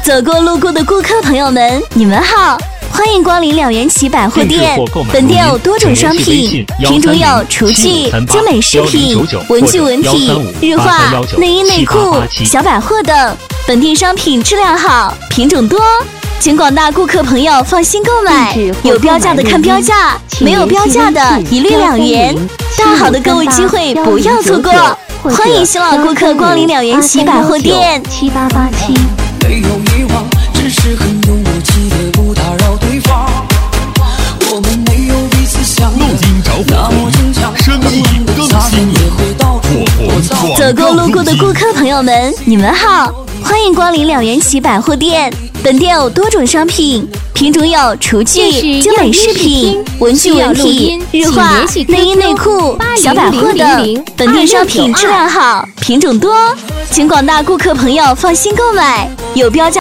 走过路过的顾客朋友们，你们好，欢迎光临了元奇百货店。本店有多种商品，品种有厨具、精美饰品、文具文体、日化、内衣内裤、小百货等。本店商品质量好，品种多，请广大顾客朋友放心购买。有标价的看标价，没有标价的一律2元。大好的购物机会不要错过，欢迎新老顾客光临了元奇百货店。 7887。没有遗忘，只是很有默契的不打扰对方。我们没有彼此相录音找火红，生意更新颖。 走过路过的顾客朋友们，你们好，欢迎光临了元奇百货店。本店有多种商品，品种有厨具、精美饰品、文具文体、日化、内衣内裤、小百货等。本店商品质量好，品种多，请广大顾客朋友放心购买。有标价